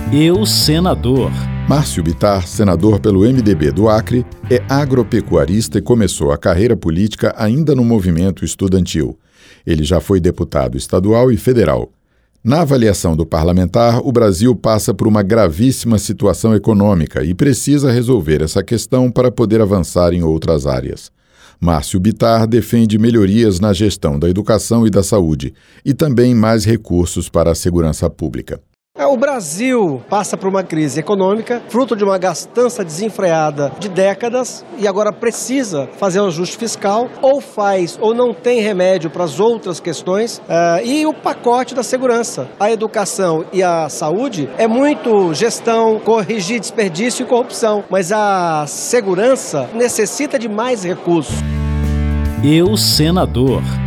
Eu, senador. Márcio Bittar, senador pelo MDB do Acre, é agropecuarista e começou a carreira política ainda no movimento estudantil. Ele já foi deputado estadual e federal. Na avaliação do parlamentar, o Brasil passa por uma gravíssima situação econômica e precisa resolver essa questão para poder avançar em outras áreas. Márcio Bittar defende melhorias na gestão da educação e da saúde e também mais recursos para a segurança pública. O Brasil passa por uma crise econômica, fruto de uma gastança desenfreada de décadas e agora precisa fazer um ajuste fiscal, ou faz ou não tem remédio para as outras questões, e o pacote da segurança. A educação e a saúde é muito gestão, corrigir desperdício e corrupção, mas a segurança necessita de mais recursos. Eu, senador.